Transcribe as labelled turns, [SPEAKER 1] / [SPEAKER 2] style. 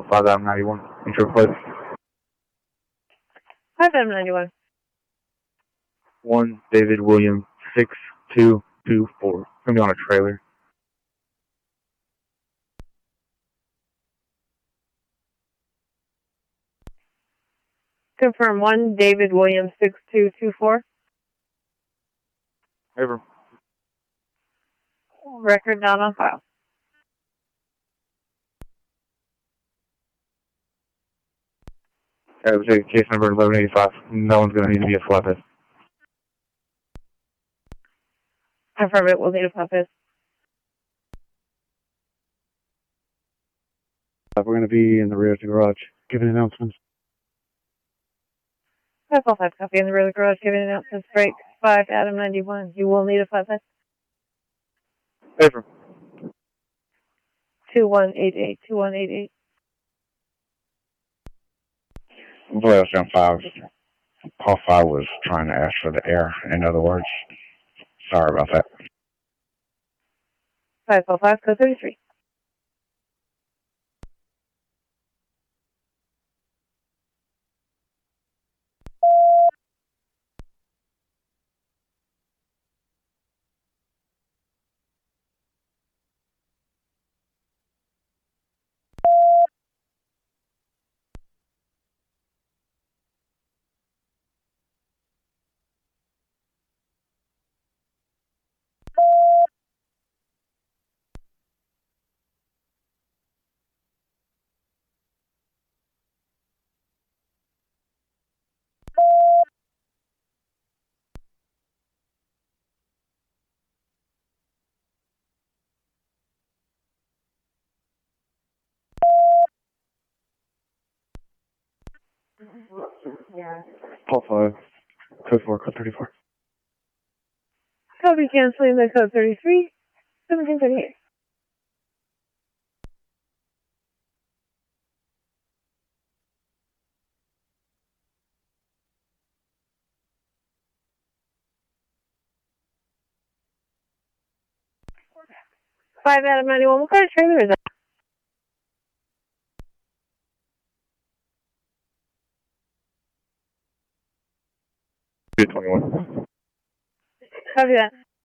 [SPEAKER 1] 5 Adam 91. Intro plate.
[SPEAKER 2] 5 Adam 91.
[SPEAKER 1] 1 David William 6224. Going to be on a trailer.
[SPEAKER 2] Confirm 1 David Williams 6224.
[SPEAKER 1] Over.
[SPEAKER 2] Record not on file.
[SPEAKER 1] We'll take case number 1185. No one's going to need to be a flathead.
[SPEAKER 2] Confirm it will need a flathead.
[SPEAKER 3] We're going to be in the rear of the garage, giving announcements.
[SPEAKER 2] 555 copy in the rear of the garage, giving announcements. Break 5 Adam 91. You will need a flathead.
[SPEAKER 1] Over.
[SPEAKER 2] 2188. 2188.
[SPEAKER 4] Blair 5. Paul 5 was trying to ask for the air, in other words. Sorry about that.
[SPEAKER 2] 555, code 33.
[SPEAKER 3] Yeah. Paul 5, code 4, code 34.
[SPEAKER 2] Copy canceling the code 33, 1738. Five Adam 91. What kind of trailer is that?
[SPEAKER 1] Two 21.
[SPEAKER 2] Copy that.